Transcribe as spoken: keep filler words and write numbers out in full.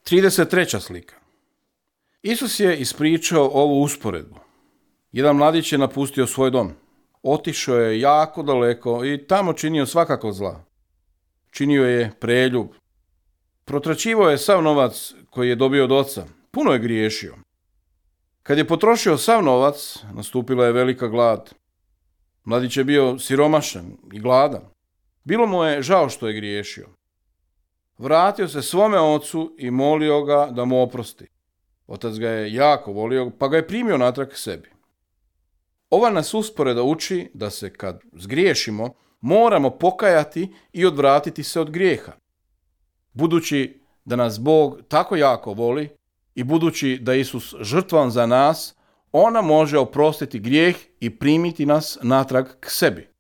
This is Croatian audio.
trideset treća slika. Isus je ispričao ovu usporedbu. Jedan mladić je napustio svoj dom. Otišao je jako daleko i tamo činio svakako zla. Činio je preljub. Protraćivao je sav novac koji je dobio od oca. Puno je griješio. Kad je potrošio sav novac, nastupila je velika glad. Mladić je bio siromašan i gladan. Bilo mu je žao što je griješio. Vratio se svome ocu i molio ga da mu oprosti. Otac ga je jako volio, pa ga je primio natrag k sebi. Ova nas usporeda uči da se kad zgriješimo, moramo pokajati i odvratiti se od grijeha. Budući da nas Bog tako jako voli i budući da je Isus žrtvan za nas, ona može oprostiti grijeh i primiti nas natrag k sebi.